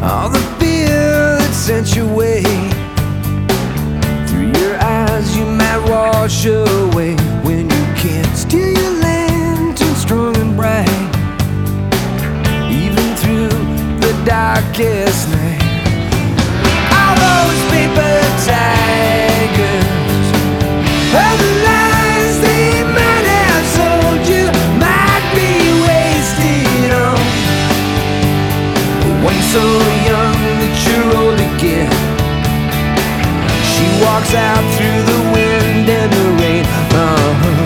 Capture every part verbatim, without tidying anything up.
All the fear that sent your way, through your eyes you might wash away. When you can't steal your lantern strong and bright, even through the darkest night. All those paper tigers, all the lies they might have sold you, might be wasted on one so young that you're old again. She walks out through the wind and the rain. Uh-huh.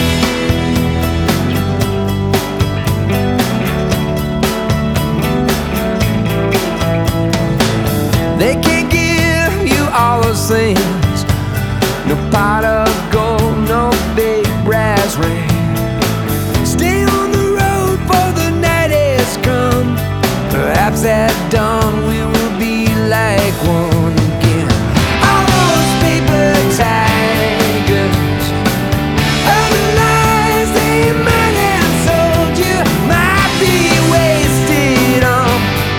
They can't give you all those things, no pot of gold, no big brass ring. Stay on the road for the night has come. Perhaps at dawn we will be like one again. All those paper tigers, all the lies they might have sold you, might be wasted on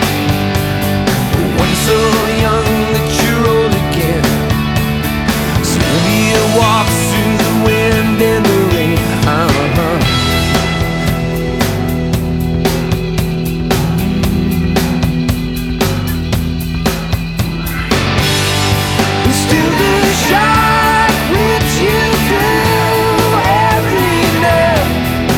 one so young that you're old again. Sylvia walks through the wind and the rain. Uh-huh. Still the shark rips you through every nerve.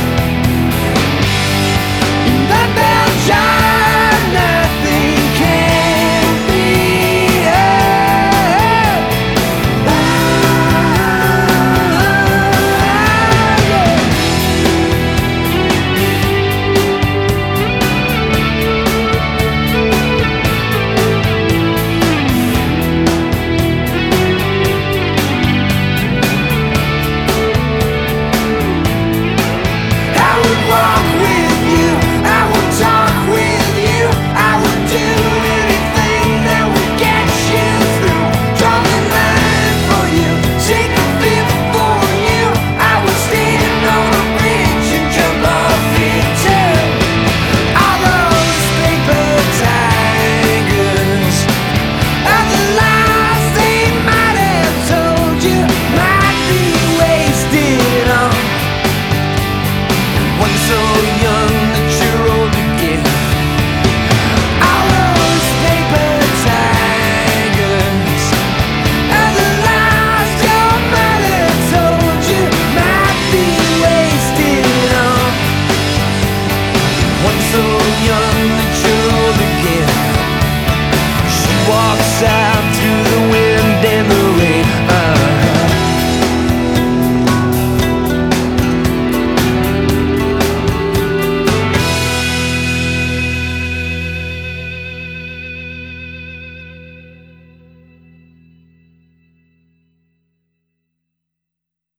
In the bell jar, nothing can be heard. I would walk with you, I would talk with you, I would do anything that would get you through. Draw the line for you, take a fifth for you. I would stand on a bridge and jump off it too. All those paper tigers, all the lies they might have told you, might be wasted on one so young